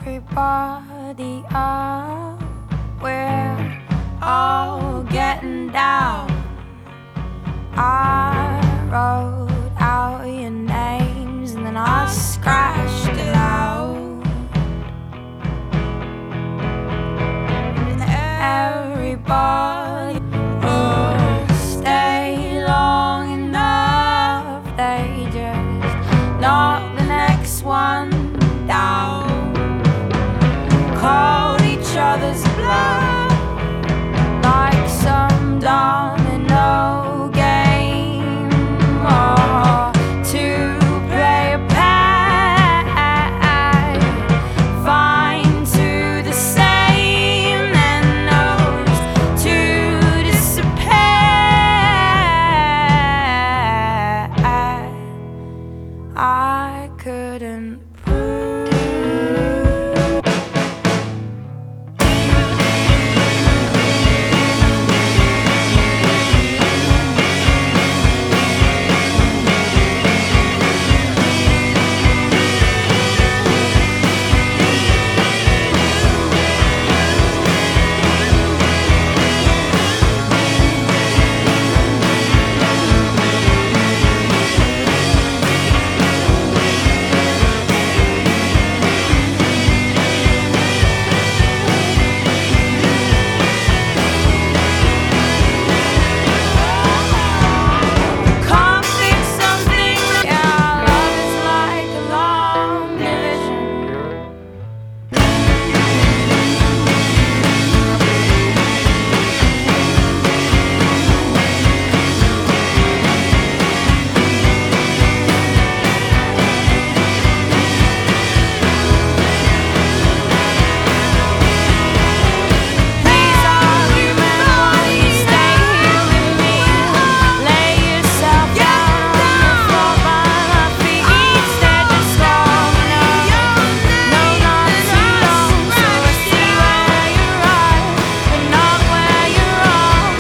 everybody up. We're all getting down. I wrote out your names and then I scratched it out. And everybody would stay long enough. They just knocked the next one down, called each other's bluff.